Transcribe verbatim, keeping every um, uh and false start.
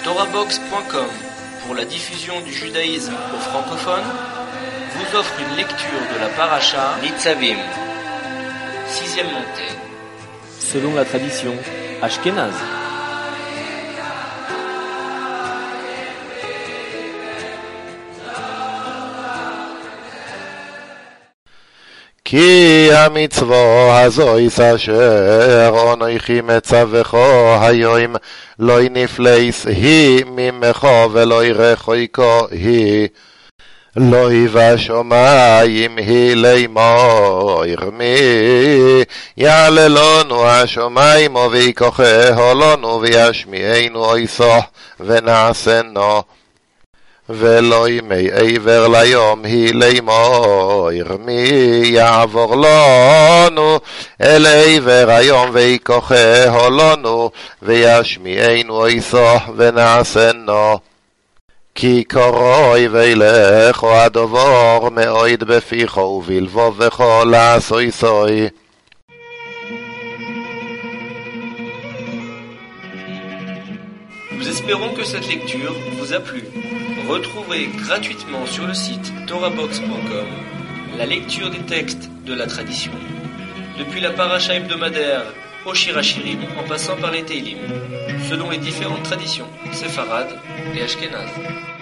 Torahbox point com, pour la diffusion du judaïsme aux francophones, vous offre une lecture de la paracha Nitzavim, sixième montée. Selon la tradition ashkénaze. כי המצווה הזויס אשר אנוכי מצווך היום לא נפלס היא ממך ולא רחוקה היא לא בשמיים היא לאמור מי יעלה לנו השמיים ויקחהו לנו וישמיענו עיסו ונעשנו ולא ימי עבר ליום היא לאמור מי יעבור לנו אל עבר היום ויקחהו לנו וישמיענו עיסו ונעשנו כי קרוי וילך הדבר מאויד בפיך ובלבבך לעשויסוי. Nous espérons que cette lecture vous a plu. Retrouvez gratuitement sur le site Torahbox point com la lecture des textes de la tradition, depuis la paracha hebdomadaire au Shir Hashirim en passant par les Teilim, selon les différentes traditions séfarades et ashkénazes.